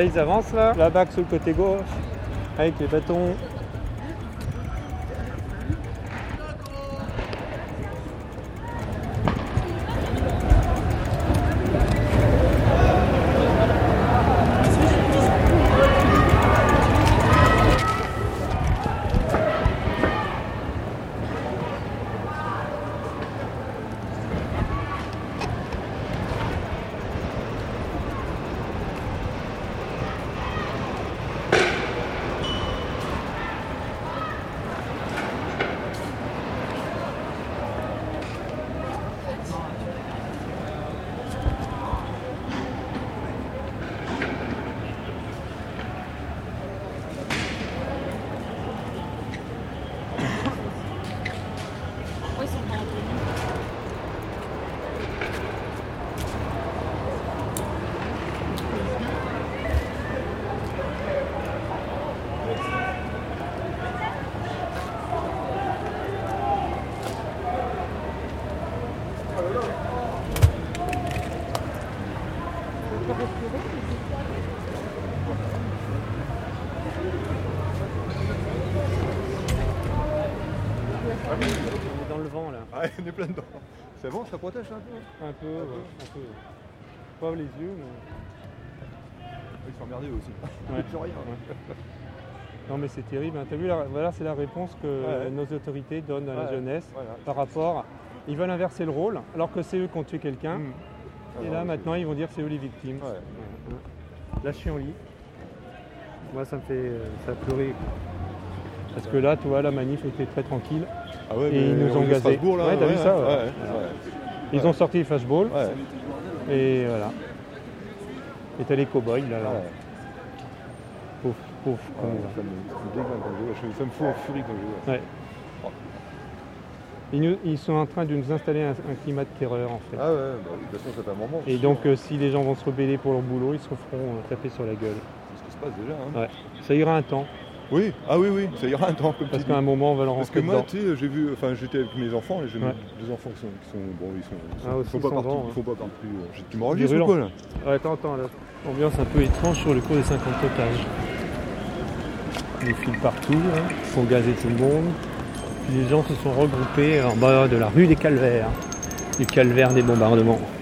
Là, ils avancent là. La bague sur le côté gauche, avec les bâtons. On est dans le vent là. Ah, on est plein dedans. C'est bon, ça protège un peu? Un peu, ouais, un peu. Pas les yeux, mais. Ils sont emmerdés aussi. Ouais. Plus rien. Ouais. Non mais c'est terrible, hein. T'as vu, voilà, c'est la réponse que nos autorités donnent à la jeunesse par rapport. Ils veulent inverser le rôle, alors que c'est eux qui ont tué quelqu'un. Et là maintenant ils vont dire que c'est eux les victimes. Là je suis en lit. Moi ça me fait pleurer. Parce que là, tu vois, la manif était très tranquille. Ah ouais, et ils nous ont gazés. Ouais, t'as vu ça? Ils ont sorti le flashball. Et voilà. Et t'as les cow-boys là. Pauvre con. Ça me dégoûte quand je joue. Ça me fout en furie quand je joue. Ils sont en train de nous installer un climat de terreur en fait. Ah ouais, bah, de toute façon ça fait un moment. Et donc si les gens vont se rebeller pour leur boulot, ils se feront taper sur la gueule. C'est ce qui se passe déjà. Hein. Ouais. Ça ira un temps. Oui, oui, ça ira un temps. Parce qu'à un moment on va leur rentrer dedans. Parce que moi, tu sais, j'ai vu, enfin j'étais avec mes enfants et j'ai deux enfants qui sont bon, ils font pas partie. Tu m'enregistres ou quoi là? Ouais, attends là. Ambiance un peu étrange sur le cours des 50 otages. Des fils partout, hein. Ils font gazer tout le monde. Puis les gens se sont regroupés en bas de la rue des Calvaires. Du calvaire des bombardements.